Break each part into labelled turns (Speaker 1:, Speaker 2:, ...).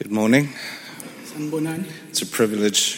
Speaker 1: Good morning.
Speaker 2: Sanibonani.
Speaker 1: It's a privilege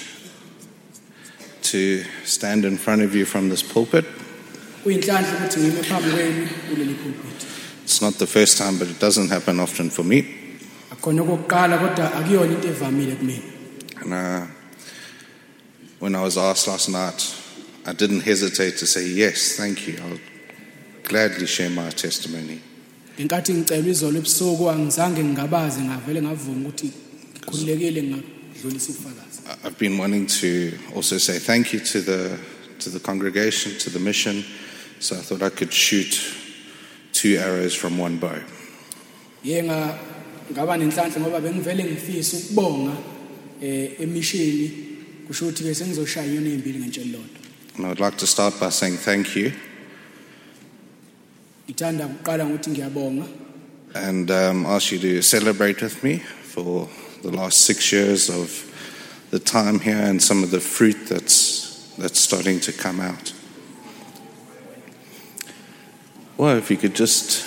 Speaker 1: to stand in front of you from this pulpit.
Speaker 2: Kuyinhlanhla ukuthi ngime phambi kwenu kuleli pulpit.
Speaker 1: It's not the first time, but it doesn't happen often for me.
Speaker 2: Akhona okokuqala kodwa akuyona into evamile kumina.
Speaker 1: And when I was asked last night, I didn't hesitate to say yes, thank you. I'll gladly share my testimony.
Speaker 2: Ngenkathi ngicela izolo ebusuku angizange ngingabazi ngavele ngavuma ukuthi ngikhululekile ngadlulisa ufakazi.
Speaker 1: I've been wanting to also say thank you to the congregation, to the mission, so I thought I could shoot two arrows from one bow.
Speaker 2: Ngaba nenhlanhla ngoba bengivele ngifisa ukubonga emishini kusho ukuthi ke sengizoshaya inyoni ezimbili ngentshelo lodwa.
Speaker 1: And I would like to start by saying thank you.
Speaker 2: Ngithanda ukuqala ngokuthi ngiyabonga
Speaker 1: And ask you to celebrate with me for the last 6 years of the time here and some of the fruit that's starting to come out. Well, if you could just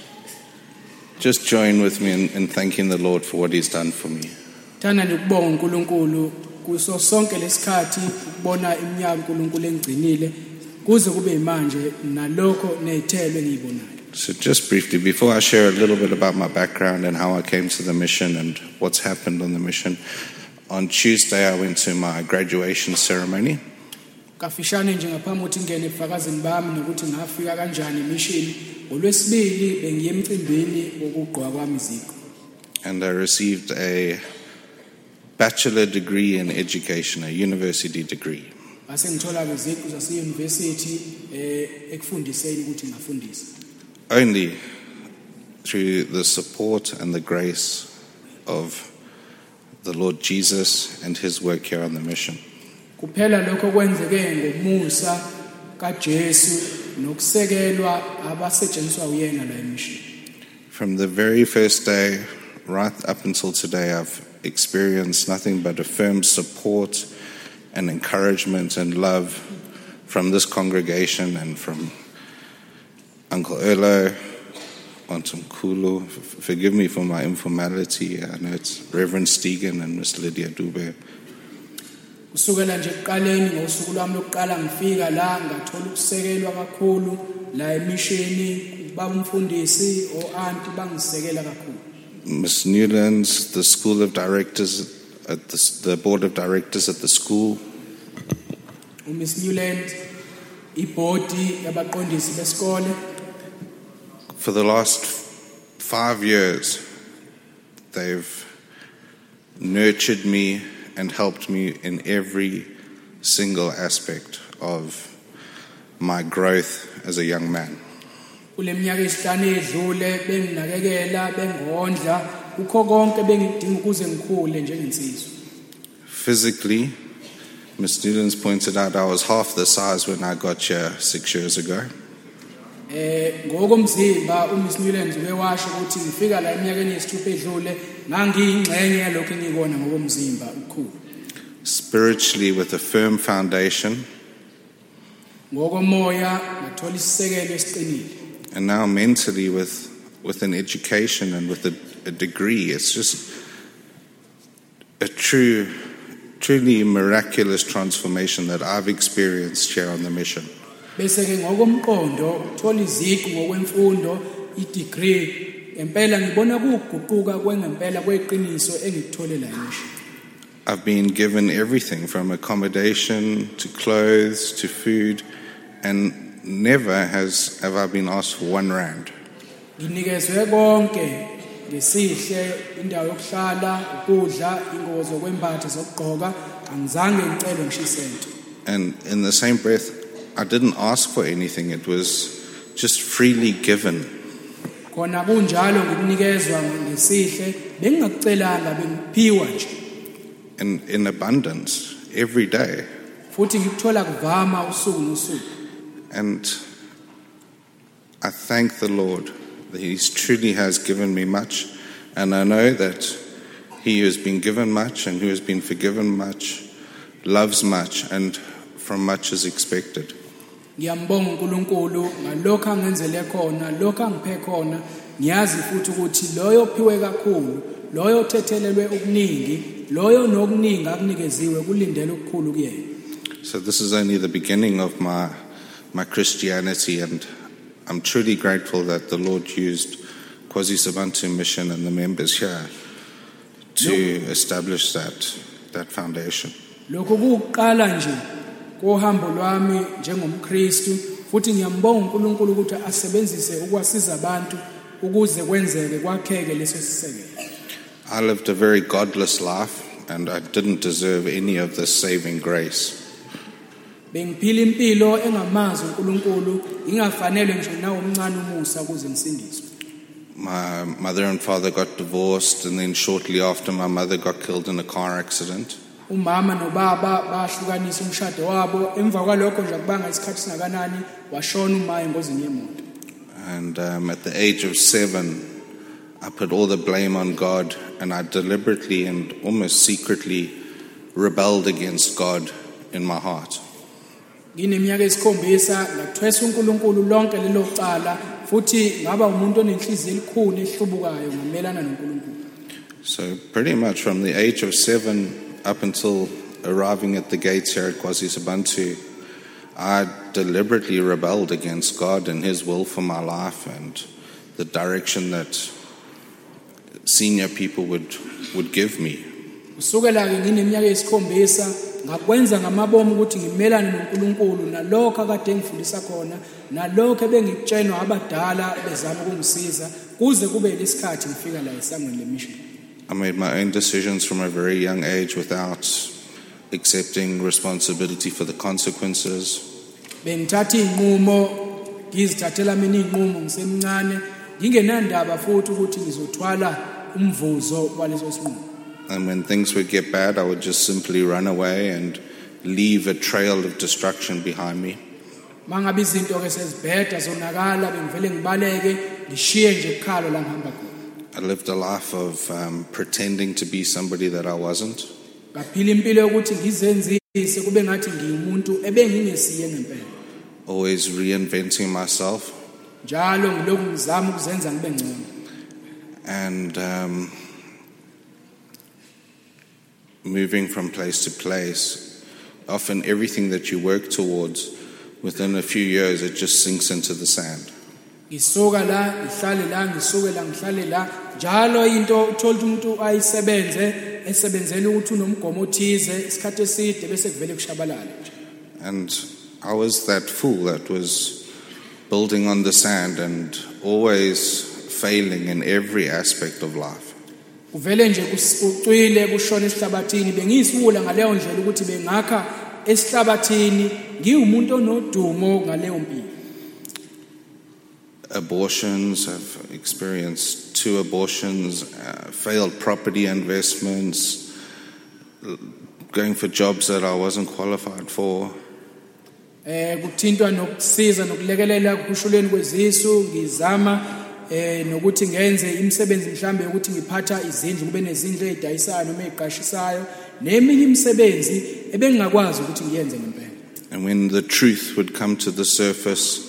Speaker 1: join with me in thanking the Lord for what He's done for me.
Speaker 2: Thana ukubonga uNkulunkulu kuso sonke lesikhathi ukubona iminyaka uNkulunkulu engigcinile kuze kube manje nalokho nezithelo engizibonayo.
Speaker 1: So just briefly, before I share a little bit about my background and how I came to the mission and what's happened on the mission, on Tuesday I went to my graduation ceremony.
Speaker 2: Kafishane nje ngaphambi ukuthi ngene ebufakazini bami nokuthi ngafika kanjani emishini ngoLwesibili bengiye emcimbini wokugqoka kwami iziko.
Speaker 1: And I received a bachelor degree in education, a university degree.
Speaker 2: Base ngithola iziko zase university ekufundiseni ukuthi ngafundisa.
Speaker 1: Only through the support and the grace of the Lord Jesus and His work here on the mission.
Speaker 2: Kuphela lokho kwenzeke ngomusa kaJesu nokusekelwa abasetshenziswa uyena la emishini.
Speaker 1: From the very first day right up until today, I've experienced nothing but a firm support and encouragement and love from this congregation and from Uncle Erlo, Auntie Mkhulu. Forgive me for my informality. I know it's Reverend Stegen and Miss Lydia Dube.
Speaker 2: Kusukela nje ekuqaleni ngosuku lwami lokuqala ngifika la ngathola ukusekelwa kakhulu la emishini baba umfundisi o-auntie bangisekela kakhulu.
Speaker 1: Miss Newlands, the school of directors at the board of directors at the school.
Speaker 2: Miss Newland ibhodi yabaqondisi besikole.
Speaker 1: For the last 5 years, they've nurtured me and helped me in every single aspect of my growth as a young man.
Speaker 2: Kuleminyaka esihlanu edlule benginakekela bengondla ukho konke bengidinga ukuze ngikhule njengensizwe.
Speaker 1: Physically, Miss Newlands pointed out I was half the size when I got here 6 years ago.
Speaker 2: Ngokomzimba uMiss Newlands ubewasho ukuthi ngifika la eminyakeni yesithupha edlule ngangiyingxenye yalokho engikona ngokomzimba ukukhulu.
Speaker 1: Spiritually, with a firm foundation,
Speaker 2: ngokomoya ngathola isisekelo esiqinile.
Speaker 1: and now mentally with an education and with a degree. It's just a truly miraculous transformation that I've experienced here on the mission.
Speaker 2: Bese ke ngokomqondo uthola iziqu ngokwemfundo i-degree empela ngibona kuguquka kwengempela kweqiniso engikuthole la emishini.
Speaker 1: I've been given everything from accommodation to clothes to food, and never have I been asked for R1.
Speaker 2: Nginikezwe konke ngesihle indawo yokuhlala, ukudla, ingubo zokwembatha zokugqoka, angizange ngicele ngishisento.
Speaker 1: And in the same breath, I didn't ask for anything. It was just freely given.
Speaker 2: Khona kunjalo ngikunikezwa ngesihle bengingakucelanga bengiphiwa nje.
Speaker 1: And in abundance every day.
Speaker 2: Futhi ngikuthola kuvama usuku nosuku.
Speaker 1: And I thank the Lord that He truly has given me much. And I know that He who has been given much and who has been forgiven much loves much, and from much is expected.
Speaker 2: Ngiyambonga uNkulunkulu ngalokho angenzele khona, lokho angiphe khona, ngiyazi futhi ukuthi loyo ophiwe kakhulu loyo othethelelwe okuningi loyo nokuningi akunikeziwe kulindele okukhulu kuyena.
Speaker 1: So this is only the beginning of my Christianity, and I'm truly grateful that the Lord used KwaZulu-Natal Mission and the members here to establish that foundation.
Speaker 2: Lokho kuqala nje kohambo lwami njengomKristu, futhi ngiyambonga uNkulunkulu ukuthi asebenzise ukwasiza abantu ukuze kwenzeke kwakheke leso sisekelo.
Speaker 1: I lived a very godless life, and I didn't deserve any of the saving grace.
Speaker 2: Bengiphila impilo engamazi uNkulunkulu, ingafanele nje nawo omncane umusa ukuze ngisindiswe.
Speaker 1: My mother and father got divorced, and then shortly after my mother got killed in a car accident.
Speaker 2: Umama nobaba bahlukanisa umshado wabo, emva kwalokho nje kubanga isikhathi singakanani washona uma engozini yemoto.
Speaker 1: And at the age of 7, I put all the blame on God, and I deliberately and almost secretly rebelled against God in my heart.
Speaker 2: Ngineminyaka esikhombisa ngathwesa uNkulunkulu lonke lelo cala, futhi ngaba umuntu onenhliziyo elikhulu ehlubukayo ngamelana noNkulunkulu.
Speaker 1: So pretty much from the age of 7 up until arriving at the gates here at KwaZulu-Natal, I deliberately rebelled against God and His will for my life and the direction that senior people would give me.
Speaker 2: Kusukela ke ngineminyaka esikhombisa ngakwenza ngamabomu ukuthi ngimelane noNkulunkulu nalokho akade ngifundisa khona nalokho ebengikutshenwa abadala bezama ukungisiza kuze kube lesikhathi ngifika la esangweni lemission.
Speaker 1: I made my own decisions from a very young age without accepting responsibility for the consequences.
Speaker 2: Bengithatha inqumo, ngizithathela mina inqumo ngisemncane, ngingenandaba futhi ukuthi ngizothwala umvuzo kwaleso sinqumo.
Speaker 1: And when things would get bad, I would just simply run away and leave a trail of destruction behind me.
Speaker 2: Mangabe izinto ke sezibheda zonakala bengivele ngibaleke ngishiye nje ekhalo la ngihamba khona.
Speaker 1: I lived a life of pretending to be somebody that I wasn't.
Speaker 2: Ngaphila impilo yokuthi ngizenzise kube ngathi ngiyimuntu ebengingesiye ngempela.
Speaker 1: Always reinventing myself.
Speaker 2: Njalo ngilokhu ngizama ukuzenza ngibe ngcono.
Speaker 1: And moving from place to place, often everything that you work towards, within a few years, it just sinks into the sand.
Speaker 2: Ngisuka la ngihlale la ngisuke la ngihlale la njalo into uthola umuntu ayisebenze esebenzela ukuthi unomgomo othize isikhathi eside bese kuvele kushabalala.
Speaker 1: And I was that fool that was building on the sand and always failing in every aspect of life.
Speaker 2: Kuvele nje kucwile kushona esihlabathini bengiyisibula ngaleyo ndlela ukuthi bengakha esihlabathini ngiwumuntu onodumo ngaleyo mpilo.
Speaker 1: Abortions, I've experienced 2 abortions, failed property investments, going for jobs that I wasn't qualified for.
Speaker 2: Kuthintwa nokusiza nokulekelela kushuleni kwezisu ngizama nokuthi ngenze imisebenzi mhlambe ukuthi ngiphatha izindlu kube nezindlu ezidayisayo noma eziqashisayo neminye imisebenzi ebengingakwazi ukuthi ngiyenze ngempela.
Speaker 1: And when the truth would come to the surface,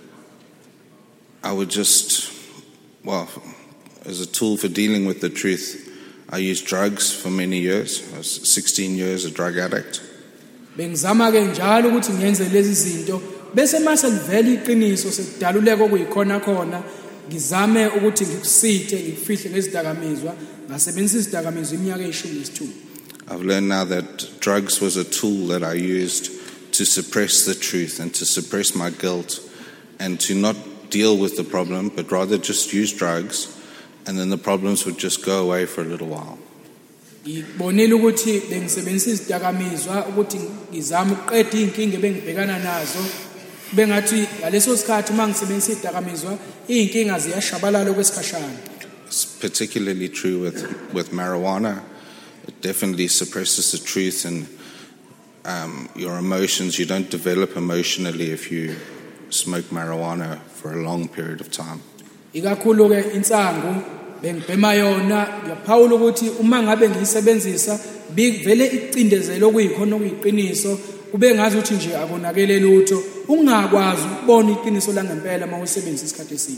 Speaker 1: I would just, as a tool for dealing with the truth, I used drugs for many years. I was 16 years a drug addict.
Speaker 2: Bengizama ke njalo ukuthi ngenze lezi zinto bese mase livela iqiniso sekudaluleka okuyikhona khona ngizame ukuthi ngikusithe ngifihle ngezidakamizwa ngasebenzisa izidakamizwa iminyaka e12.
Speaker 1: I've learned now that drugs was a tool that I used to suppress the truth and to suppress my guilt and to not deal with the problem, but rather just use drugs, and then the problems would just go away for a little while.
Speaker 2: Ngibonile ukuthi bengisebenzisa izidakamizwa ukuthi ngizama ukuqeda inkinga ebengibhekana nazo bengathi ngaleso sikhathi mangisebenzisa izidakamizwa inkinga ziyashabalala kwesikhashana.
Speaker 1: It's particularly true with marijuana. It definitely suppresses the truth and your emotions. You don't develop emotionally if you smoke marijuana for a long period of time.
Speaker 2: Ikakhulu ke insangu bengibhema yona ngiyaphawula ukuthi uma ngabe ngiyisebenzisa bivele icindezelo okuyikhona okuyiqiniso kube ngazi ukuthi nje akonakele lutho ungakwazi ukubona iqiniso langempela uma usebenzisa isikhathi eside.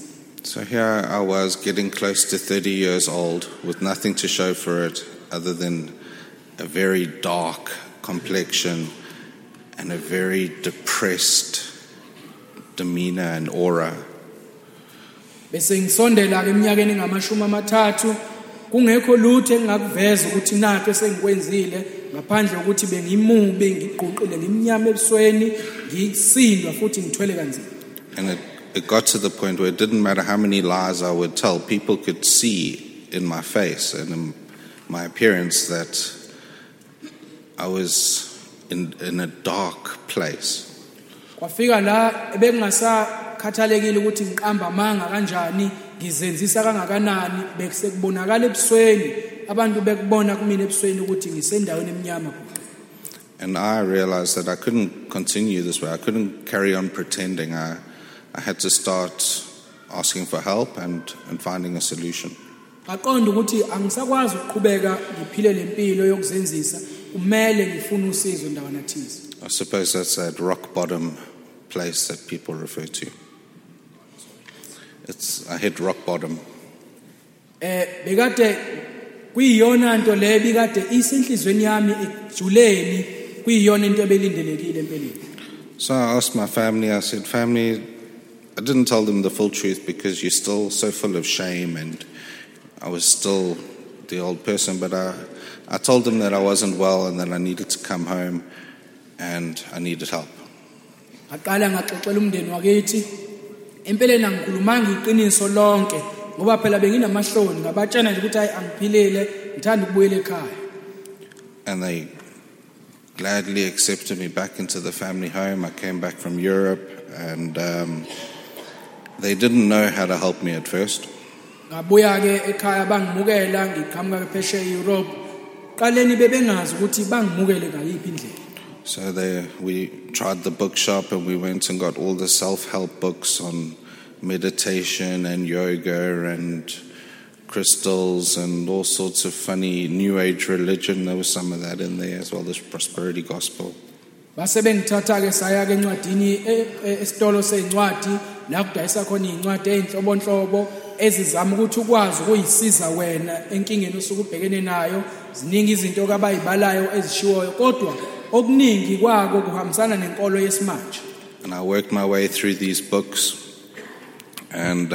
Speaker 1: So here I was getting close to 30 years old with nothing to show for it other than a very dark complexion and a very depressed demeanor and aura.
Speaker 2: Bese ngisondela ke eminyakeni ngamashumi amathathu kungekho lutho engakuveza ukuthi nakho sengikwenzile ngaphandle ukuthi bengimubi ngigqoqile ngimnyama ebusweni ngisindwa futhi ngithwele kanzima.
Speaker 1: And it got to the point where it didn't matter how many lies I would tell, people could see in my face and in my appearance that I was in a dark place.
Speaker 2: Kwafika la ebengasakhathalekile ukuthi ngiqamba amanga kanjani ngizenzisa kangakanani bekusekubonakala ebusweni abantu bekubona kumina ebusweni ukuthi ngisendaweni eminyama.
Speaker 1: And I realized that I couldn't continue this way. I couldn't carry on pretending. I had to start asking for help and finding a solution.
Speaker 2: Aqonda ukuthi angisakwazi ukuqhubeka ngiphile lempilo yokuzenzisa kumele ngifune usizo ndawana thize.
Speaker 1: I suppose that's that rock bottom place that people refer to. I hit rock bottom.
Speaker 2: Bekade kuyiyona nto le bikade isenhlizweni yami ejuleni kuyiyona into ebelindelekile empeleni.
Speaker 1: So I asked my family, I said, family, I didn't tell them the full truth because you're still so full of shame and I was still the old person, but I told them that I wasn't well and that I needed to come home and I needed help.
Speaker 2: Aqala ngaxoxela umndeni wakithi empeleni angikhulumanga iqiniso lonke ngoba phela benginamahloni ngabatshana nje ukuthi hayi angiphilile ngithanda ukubuyela ekhaya.
Speaker 1: And they gladly accepted me back into the family home. I came back from Europe and they didn't know how to help me at first.
Speaker 2: Ngabuya ke ekhaya bangimukela ngiqhamuka phesheya eEurope. Qaleni bebengazi ukuthi bangimukele ngayiphi indlela.
Speaker 1: So we tried the bookshop and we went and got all the self-help books on meditation and yoga and crystals and all sorts of funny new age religion. There was some of that in there as well, this prosperity gospel.
Speaker 2: Base bengithatha ke saya ke encwadini esitolo sencwadi la kudayisa khona incwadi ezinhlobonhlobo ezizama ukuthi ukwazi ukuyisiza wena enkingeni osukubhekene nayo. Ziningi izinto kabayibalayo ezishiwoyo kodwa okuningi kwako kuhambisana nenkolo yesimanje.
Speaker 1: And I worked my way through these books and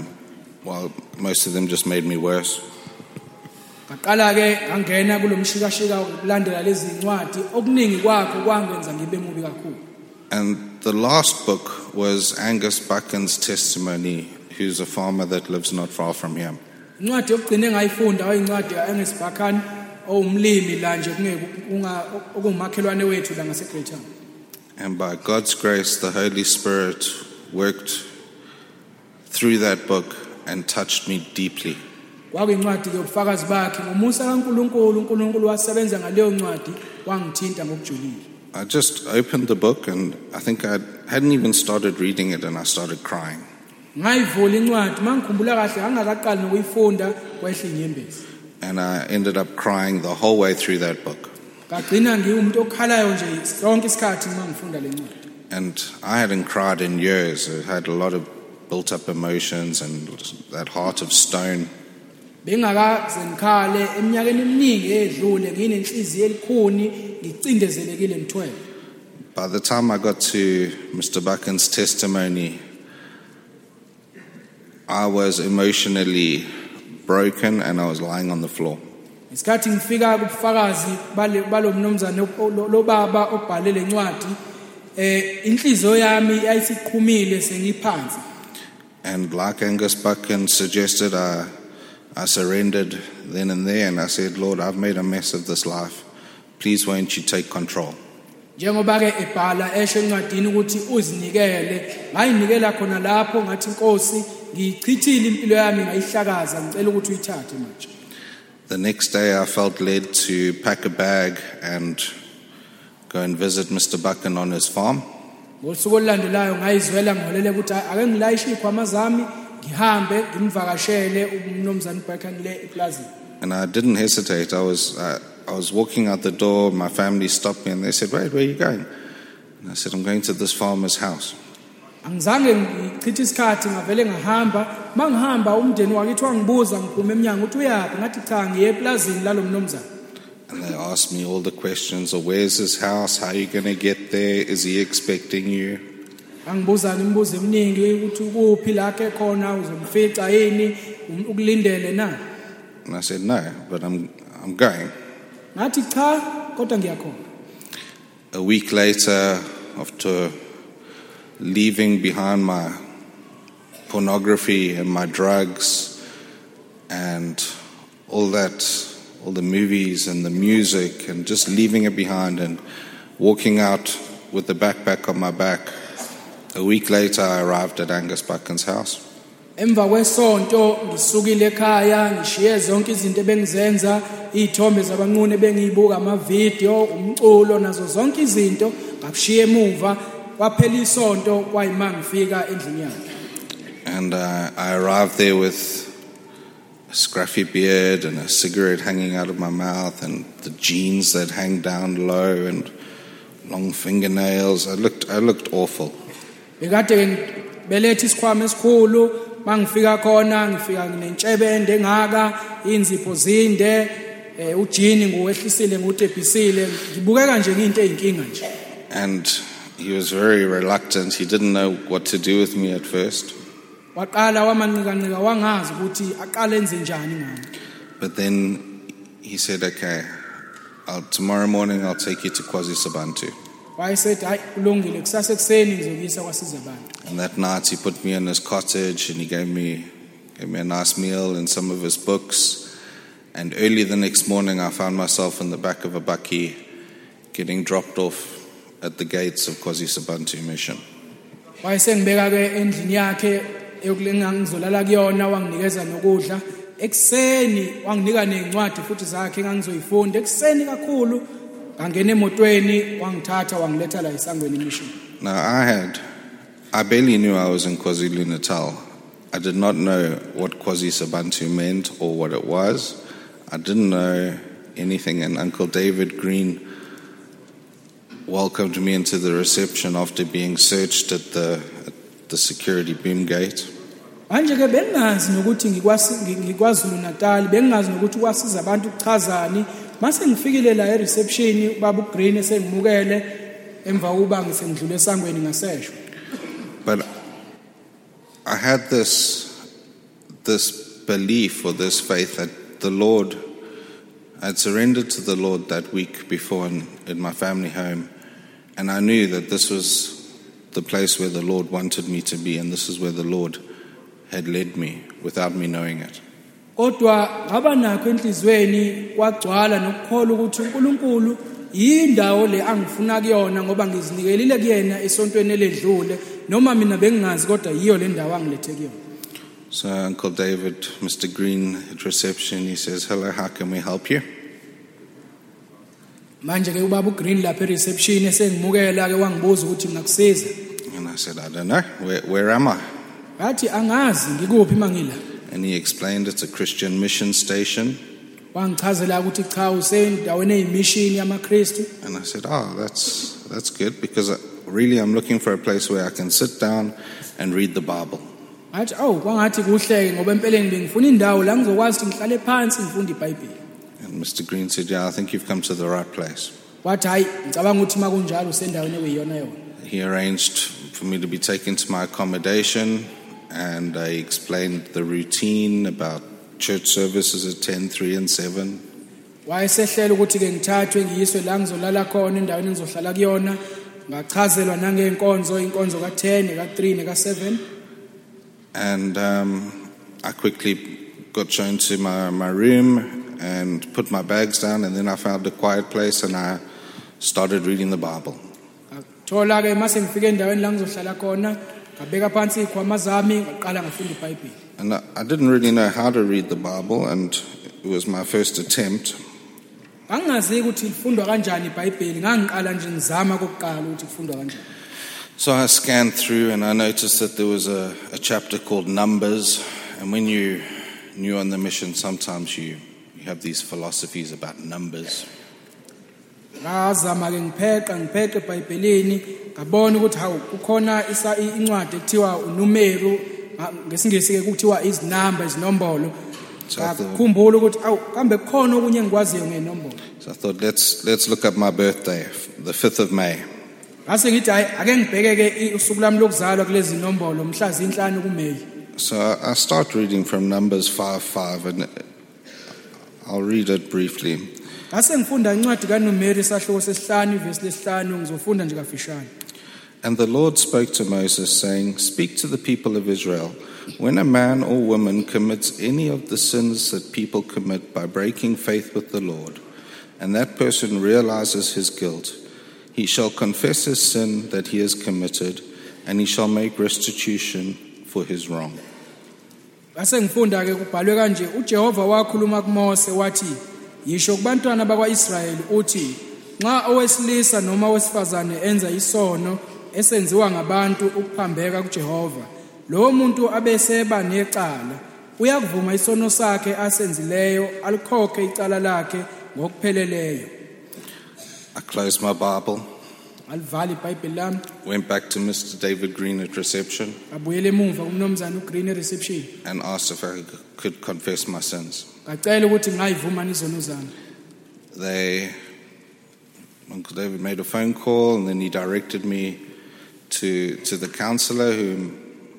Speaker 1: most of them just made me worse.
Speaker 2: Ngaqala ke ngangena kulomshikashika ukulandela lezi incwadi okuningi kwakho kwangenza ngibe mubi kakhulu.
Speaker 1: And the last book was Angus Buchan's testimony, who's a farmer that lives not far from here.
Speaker 2: Incwadi yokugcina engayifunda wayincwadi kaAngus Buchan owumlimi la nje kungumakhelwane wethu la ngaseGreytown.
Speaker 1: And by God's grace the Holy Spirit worked through that book and touched me deeply.
Speaker 2: Kwakuyincwadi ke ubufakazi bakhe ngomusa kaNkulunkulu uNkulunkulu wasebenza ngaleyo ncwadi wangithinta ngokujulile.
Speaker 1: I just opened the book and I think I hadn't even started reading it and I started crying.
Speaker 2: Ngayivula incwadi mangikhumbula kahle angakaqali nokuyifunda kwehla inyembezi.
Speaker 1: And I ended up crying the whole way through that book.
Speaker 2: Ngagcina ngiwumuntu okhalayo nje sonke isikhathi mangifunda le ncwadi.
Speaker 1: And I hadn't cried in years. I had a lot of built up emotions and that heart of stone.
Speaker 2: Bengakaze ngikhale eminyakeni eminingi edlule nginenhliziyo elikhuni ngicindezelekile ngithwele.
Speaker 1: By the time I got to Mr. Buchan's testimony, I was emotionally broken and I was lying on the floor.
Speaker 2: Isikhathi ngifika kubufakazi balomnumzane lo baba obhale lencwadi inhliziyo yami yayisiqhumile sengiphansi.
Speaker 1: And like Angus Buchan suggested, I surrendered then and there and I said, Lord, I've made a mess of this life. Please won't you take control?
Speaker 2: Njengoba ke ebhala esho encwadini ukuthi uzinikele ngayinikela khona lapho ngathi Nkosi ngichithile impilo yami ngayihlakaza ngicela ukuthi uyithathe manje.
Speaker 1: The next day I felt led to pack a bag and go and visit Mr. Buchan on his farm.
Speaker 2: Ngosuku olulandelayo ngayizwela ngiholele ukuthi ake ngilayishe ikhwama zami ngihambe ngimvakashele umnumzane Buchan le eplazini.
Speaker 1: And I didn't hesitate. I was walking out the door. My family stopped me and they said, "Wait, where are you going?" And I said, "I'm going to this farmer's house."
Speaker 2: angizange ngichithe isikhathi ngavele ngahamba mangihamba umndeni wakithi wangibuza ngiphume eminyango uthi uyaphi ngathi cha ngiye eplazini lalo mnomzana.
Speaker 1: And they asked me all the questions of where's his house, how are you going to get there, is he expecting you?
Speaker 2: Angibuza imibuzo eminingi ukuthi kuphi la ke khona uzomfica yini ukulindele na.
Speaker 1: And I said no, but I'm going.
Speaker 2: Ngathi cha kodwa ngiyakhona.
Speaker 1: A week later, after leaving behind my pornography and my drugs and all that, all the movies and the music, and just leaving it behind and walking out with the backpack on my back, a week later I arrived at Angus Buchan's house.
Speaker 2: Emva kwesonto ngisukile ekhaya ngishiye zonke izinto ebengizenza izithombe zabanqune bengiyibuka ama video umculo nazo zonke izinto ngabishiya emuva kwaphela isonto kwayima ngifika endlini yakhe.
Speaker 1: And I arrived there with a scruffy beard and a cigarette hanging out of my mouth and the jeans that hang down low and long fingernails. I looked awful.
Speaker 2: Bekade belethe isikhwama esikhulu mangifika khona ngifika nginentshebende engaka inzipho zinde ujini nguwehlisile ngutebhisile ngibukeka nje into eyinkinga nje.
Speaker 1: And he was very reluctant. He didn't know what to do with me at first.
Speaker 2: Waqala wamanqika wangazi ukuthi aqale enze njani ngami.
Speaker 1: But then he said, okay, tomorrow morning I'll take you to KwaZulu-Natal.
Speaker 2: Why said hayi kulungile kusasa ekseni ngizokuyisa kwaSizabani.
Speaker 1: And that night he put me in his cottage and he gave me a nice meal and some of his books. And early the next morning I found myself in the back of a bakkie getting dropped off at the gates of KwaZulu-Natal mission.
Speaker 2: Why sengibeka ke endlini yakhe ngizolala kuyona wanginikeza nokudla ekseni wanginika nezincwadi futhi zakhe engangizoyifunda ekseni kakhulu ngangena emotweni wangithatha wangiletha la eSangweni mission.
Speaker 1: Now I barely knew I was in KwaZulu-Natal. I did not know what KwaZulu-Natal meant or what it was. I didn't know anything, and Uncle David Green welcomed me into the reception after being searched at the security beam gate.
Speaker 2: Manje ke bengazi nokuthi ngikwaZulu Natal bengazi nokuthi kwasiza abantu ukuchazani mase ngifikile la ereception baba uGreen esengimukele emva kuba ngisengidlule eSangweni ngaseshwa.
Speaker 1: But I had this belief or this faith that the Lord, I'd surrendered to the Lord that week before in my family home, and I knew that this was the place where the Lord wanted me to be, and this is where the Lord had led me without me knowing it.
Speaker 2: Kodwa ngaba nakho enhlizweni kwagcwala nokukholwa ukuthi uNkulunkulu yindawo le angifuna kuyona ngoba ngizinikelile kuyena esontweni eledlule noma mina bengingazi kodwa yiyo le ndawo angilethe kuyona.
Speaker 1: So Uncle David, Mr. Green at reception, he says, "Hello, how can we help you?"
Speaker 2: Manje ke ubaba uGreen lapha ereception esengimukela ke wangibuza ukuthi ngingakusiza.
Speaker 1: And I said, "I don't know. Where am I?"
Speaker 2: Wathi angazi ngikuphi mangila.
Speaker 1: And he explained it's a Christian mission station.
Speaker 2: Wangichazela ukuthi cha usendaweni eyimission yamaKristu.
Speaker 1: And I said, "Oh, that's good because really I'm looking for a place where I can sit down and read the Bible."
Speaker 2: Athi kwangathi kuhleke ngoba empeleni bengifuna indawo la ngizokwazi ukuthi ngihlale phansi ngifunde iBhayibheli.
Speaker 1: And Mr. Green said, "Yeah, I think you've come to the right place."
Speaker 2: Wathi hayi ngicabanga ukuthi makunjalo usendaweni ekuyiyona yona.
Speaker 1: He arranged for me to be taken to my accommodation, and I explained the routine about church services at 10, 3 and 7.
Speaker 2: Wayesehlela ukuthi ke ngithathwe ngiyiswe la ngizolala khona endaweni engizohlala kuyona ngachazelwa nangeenkonzo inkonzo ka10 ka3 ka7.
Speaker 1: And I quickly got shown to my room and put my bags down, and then I found a quiet place and I started reading the Bible.
Speaker 2: Thola ke mase ngifike endaweni la ngizohlala khona ngabeka phansi ikhwama zami ngaqala ngafunda iBhayibheli.
Speaker 1: And I didn't really know how to read the Bible, and it was my first attempt.
Speaker 2: Angazi ukuthi ifundwa kanjani iBhayibheli ngangiqala nje ngizama kokuqala ukuthi ifundwa kanjani.
Speaker 1: So I scanned through and I noticed that there was a chapter called Numbers, and when you're new on the mission, sometimes you have these philosophies about numbers.
Speaker 2: ngazama ke ngipheqe eBhayibhelini ngabona ukuthi hawu kukhona incwadi ekuthiwa uNumeri ngesingisi ke kuthiwa izinombolo ngakhumbula ukuthi awu kambe kukhona okunye engikwaziyo ngenombolo.
Speaker 1: So I thought let's look at my birthday, the 5th of May.
Speaker 2: Ngase ngithi ake ngibheke ke usuku lami lokuzalwa kulezi nombolo mhla zinhlanu kuMeyi.
Speaker 1: So I start reading from Numbers 5:5 and I'll read it briefly.
Speaker 2: Ngase ngifunda incwadi kaNumeri sahloko sesihlanu verse lesihlanu ngizofunda nje kafishane.
Speaker 1: And the Lord spoke to Moses, saying, "Speak to the people of Israel. When a man or woman commits any of the sins that people commit by breaking faith with the Lord, and that person realizes his guilt, he shall confess his sin that he has committed, and he shall make restitution for his wrong."
Speaker 2: Ngase ngifunda ke kubhalwe kanje uJehova wakhuluma kuMose wathi yisho kubantwana bakwaIsrayeli uthi nxa owesilisa noma owesifazane enza isono esenziwa ngabantu ukuphambeka kuJehova lo muntu abeseba necala uyakuvuma isono sakhe asenzileyo alikhokhe icala lakhe ngokupheleleyo.
Speaker 1: I closed my Bible,
Speaker 2: Alivala iBhayibheli lami
Speaker 1: went back to Mr. David Green at reception
Speaker 2: ngabuyela emuva kumnumzana uGreen reception
Speaker 1: and asked if I could confess my sins.
Speaker 2: ngacela ukuthi ngayivuma izono zami.
Speaker 1: Uncle David made a phone call and then he directed me to the counselor whom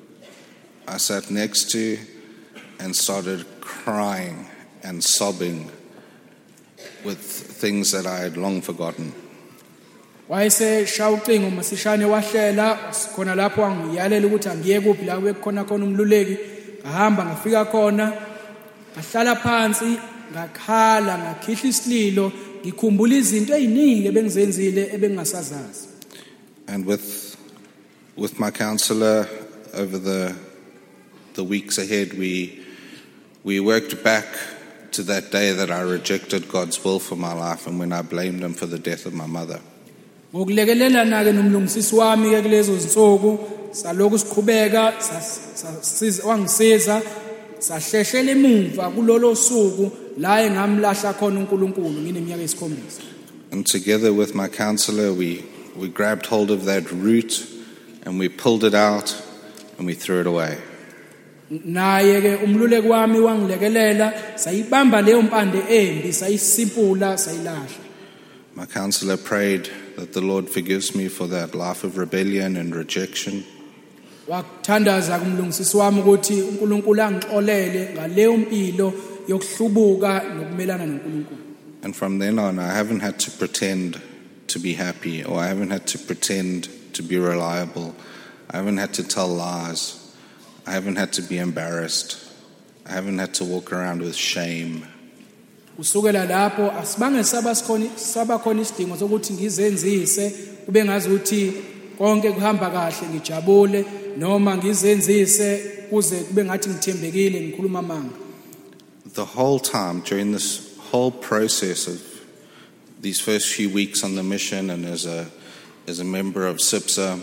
Speaker 1: I sat next to and started crying and sobbing with things that I had long forgotten.
Speaker 2: Wayese shawucingo masishane wahlela khona lapho angiyalela ukuthi angiye kuphi la kukhona umluleki ngahamba ngafika khona ngahlala phansi ngakhala ngakhihla isililo ngikhumbula izinto eziningi ebengizenzile ebengasazazi.
Speaker 1: And with my counselor over the weeks ahead we worked back to that day that I rejected God's will for my life and when I blamed him for the death of my mother.
Speaker 2: Ngokulekelelana ke nomlungisisi wami ke kulezo zinsuku saloku siqhubeka wangisiza sahlehlela emuva kulolo suku la engamlahla khona uNkulunkulu ngineminyaka esikhombisa.
Speaker 1: And together with my counselor we grabbed hold of that root and we pulled it out and we threw it away.
Speaker 2: Naye ke umluleki wami wangilekelela sayibamba leyo mpande embi sayisimpula sayilahla.
Speaker 1: My counselor prayed that the Lord forgives me for that life of rebellion and rejection.
Speaker 2: Wakuthandaza kumlungisisi wami ukuthi uNkulunkulu angixolele ngaleyo mpilo yokuhlubuka nokumelana noNkulunkulu.
Speaker 1: And from then on I haven't had to pretend to be happy or I haven't had to pretend to be reliable. I haven't had to tell lies. I haven't had to be embarrassed. I haven't had to walk around with shame.
Speaker 2: Usukela lapho asibange saba khona isidingo sokuthi ngizenzise kube ngazi ukuthi konke kuhamba kahle ngijabule noma ngizenzise kuze kube ngathi ngithembekile ngikhuluma amanga.
Speaker 1: The whole time during this whole process of these first few weeks on the mission and as a member of SIPSA,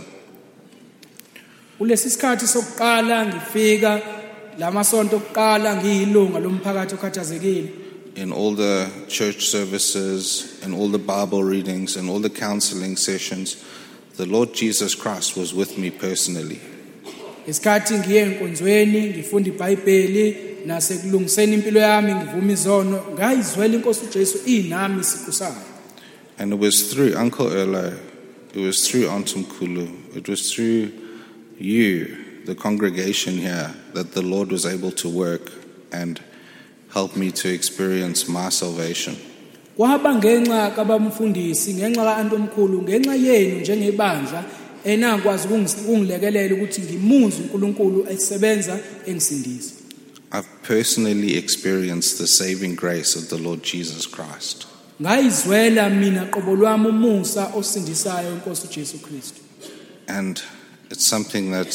Speaker 2: kulesi sikhathi sokuqala ngifika lamasonto okuqala ngiyilunga lomphakathi okhathazekile.
Speaker 1: In all the church services, in all the Bible readings, in all the counseling sessions, the Lord Jesus Christ was with me personally.
Speaker 2: Isikhathi ngiye enkonzweni ngifunda iBhayibheli nasekulungiseni impilo yami ngivuma izono ngayizwela inkosi uJesu inami isiqu sayo.
Speaker 1: And it was through Uncle Erlo, it was through Aunt Mkhulu, it was through you, the congregation here, that the Lord was able to work and help me to experience my salvation.
Speaker 2: Kwaba ngenxa kabamfundisi ngenxa kaAntu omkhulu ngenxa yenu njengebandla enakwazi ukungilekelela ukuthi ngimuzwe uNkulunkulu esebenza engisindisa.
Speaker 1: I've personally experienced the saving grace of the Lord Jesus Christ.
Speaker 2: Ngayizwela mina qobo lwami umusa osindisayo inkosi uJesu Kristu.
Speaker 1: And it's something that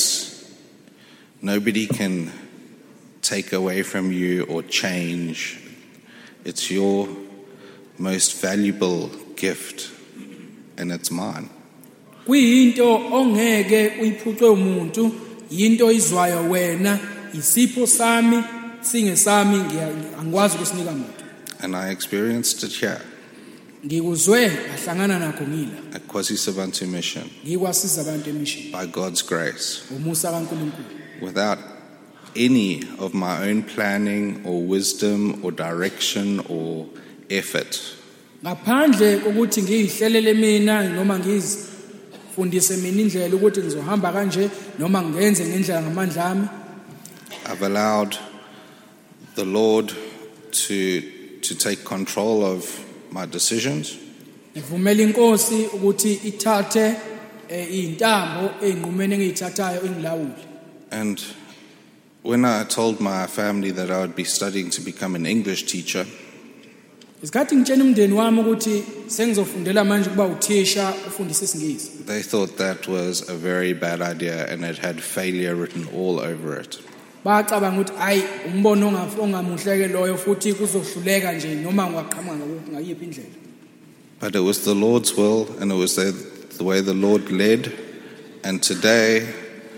Speaker 1: nobody can take away from you or change. It's your most valuable gift and it's mine.
Speaker 2: Kuyinto ongeke uyiphucwe umuntu, yinto izwayo wena, isipho sami, singesami angikwazi ukusinika umuntu.
Speaker 1: And I experienced it here.
Speaker 2: ngikuzwe ngahlangana nakho ngila
Speaker 1: at Kwazisibuntu Mission
Speaker 2: ngikwasiza abantu emission
Speaker 1: by God's grace,
Speaker 2: umusa kaNkulunkulu
Speaker 1: without any of my own planning or wisdom or direction or effort.
Speaker 2: ngaphandle kokuthi ngiyihlelele mina noma ngizifundise mina indlela ukuthi ngizohamba kanje noma ngenze ngendlela ngamandla ami.
Speaker 1: I've allowed the Lord to take control of my decisions,
Speaker 2: ngivumela inkosi ukuthi ithathe intambo enqumene engiyithathayo engilawule.
Speaker 1: and when I told my family that I would be studying to become an English teacher,
Speaker 2: isikhathi ngitshela umndeni wami ukuthi sengizofundela manje kuba uthisha ufundisa isingisi,
Speaker 1: they thought that was a very bad idea and it had failure written all over it.
Speaker 2: bacabanga ukuthi hayi umbono ongamuhleke loyo futhi kuzohluleka nje noma ungaqhamuka ngayiphi indlela.
Speaker 1: But it was the Lord's will, and it was the way the Lord led. And today,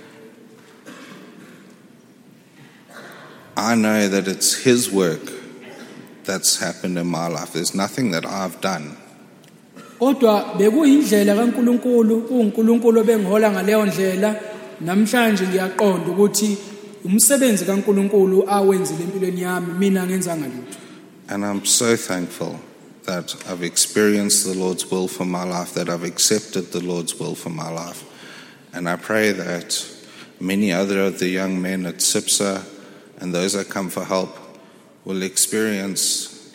Speaker 1: I know that it's His work that's happened in my life. There's nothing that I've done.
Speaker 2: Kodwa bekuyindlela kaNkulunkulu, uNkulunkulu bengihola ngaleyo ndlela. Namhlanje ngiyaqonda ukuthi umsebenzi kaNkulunkulu awenzile empilweni yami, mina ngenzanga lutho.
Speaker 1: And I'm so thankful that I've experienced the Lord's will for my life, that I've accepted the Lord's will for my life. And I pray that many other of the young men at SIPSA and those that come for help will experience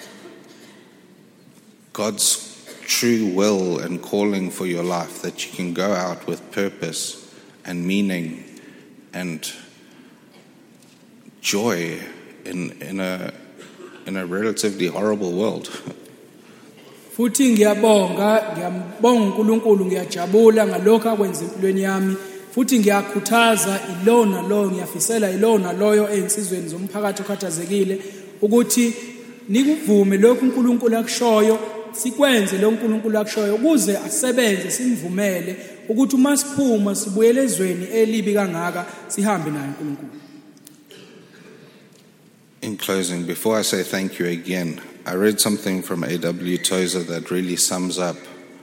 Speaker 1: God's true will and calling for your life, that you can go out with purpose and meaning and joy in a relatively horrible world.
Speaker 2: Futhi ngiyabonga uNkulunkulu, ngiyajabula ngalokho akwenza empilweni yami. Futhi ngiyakhuthaza ilona lo, ngiyafisela ilona loyo einsizweni zomphakathi okhathazekile ukuthi nikuvume lokho uNkulunkulu akushoyo, sikwenze lo uNkulunkulu akushoyo ukuze asebenze, simvumele ukuthi uma siphuma sibuyele ezweni elibi kangaka sihambe naye uNkulunkulu.
Speaker 1: In closing, before I say thank you again, I read something from A.W. Tozer that really sums up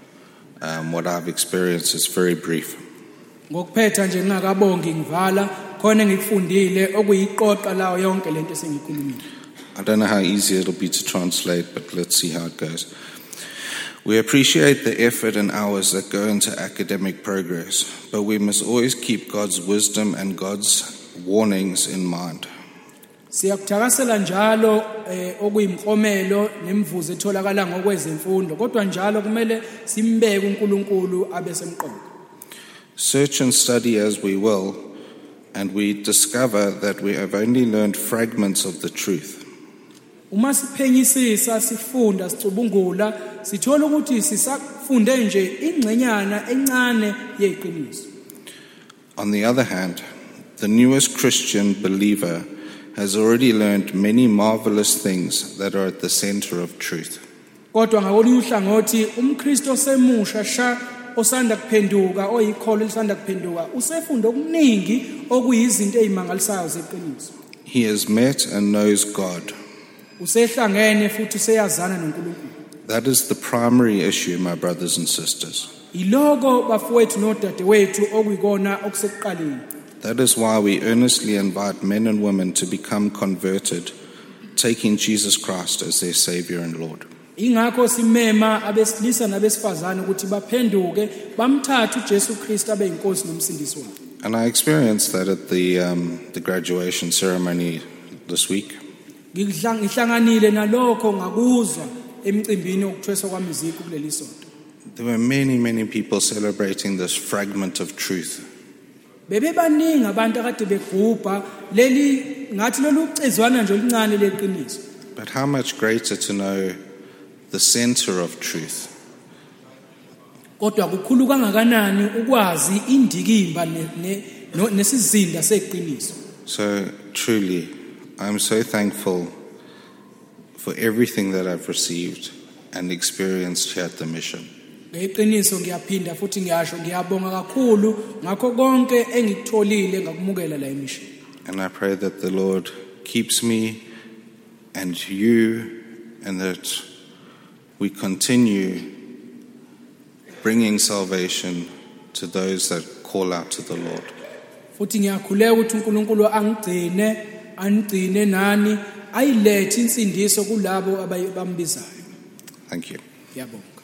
Speaker 1: what I've experienced. It's very brief.
Speaker 2: Ngokuphetha nje ngingakabongi ngivala khona ngikufundile okuyiqoqa lawo yonke lento esengikhulumile.
Speaker 1: I don't know how easy it'll be to translate, but let's see how it goes. We appreciate the effort and hours that go into academic progress, but we must always keep God's wisdom and God's warnings in mind.
Speaker 2: Siyakuthakasela njalo okuyimklomelo nemvuzo etholakala ngokwezemfundo, kodwa njalo kumele simbeke uNkulunkulu abesemqoka.
Speaker 1: Search and study as we will, and we discover that we have only learned fragments of the truth.
Speaker 2: Uma siphenyisisa, sifunda, sicubungula, sithola ukuthi sisafunde nje ingcenyana encane yeqiniso.
Speaker 1: On the other hand, the newest Christian believer has already learned many marvelous things that are at the center of truth.
Speaker 2: Kodwa ngakolunye uhlangothi umKristu osemusha sha osanda kuphenduka, oyikholo lisanda kuphenduka, usefunda okuningi okuyizinto ezimangalisayo zeqiniso.
Speaker 1: He has met and knows God.
Speaker 2: Usehlangene futhi useyazana noNkulunkulu.
Speaker 1: That is the primary issue, my brothers and sisters.
Speaker 2: Iloko bafowethu nodadewethu okuyikona okusekuqaleni.
Speaker 1: That is why we earnestly invite men and women to become converted, taking Jesus Christ as their Savior and Lord.
Speaker 2: Ingakho simema abesilisa nabesifazane ukuthi baphenduke bamthathe uJesu Kristu abe inkosi nomsindisi wabo.
Speaker 1: And I experienced that at the graduation ceremony this week.
Speaker 2: Ngihlanganile nalokho ngakuzwa emcimbini okuthweswa kwamiziki kuleli sonto.
Speaker 1: There were many people celebrating this fragment of truth.
Speaker 2: Bebebaningi abantu akade begubha leli ngathi lolucizwana nje oluncane leqiniso.
Speaker 1: But how much greater to know the center of truth.
Speaker 2: Kodwa kukhulu kangakanani ukwazi indikimba nesizinda seqiniso.
Speaker 1: So truly, I'm so thankful for everything that I've received and experienced here at the mission.
Speaker 2: Ngeqiniso ngiyaphinda futhi ngiyasho ngiyabonga kakhulu ngakho konke engikutholile ngakumukela la emission.
Speaker 1: And I pray that the Lord keeps me and you, and that we continue bringing salvation to those that call out to the Lord.
Speaker 2: futhi ngiyakhuleka ukuthi uNkulunkulu anigcine nani ayilethe insindiso kulabo abambizayo.
Speaker 1: Thank you.
Speaker 2: Ngiyabonga.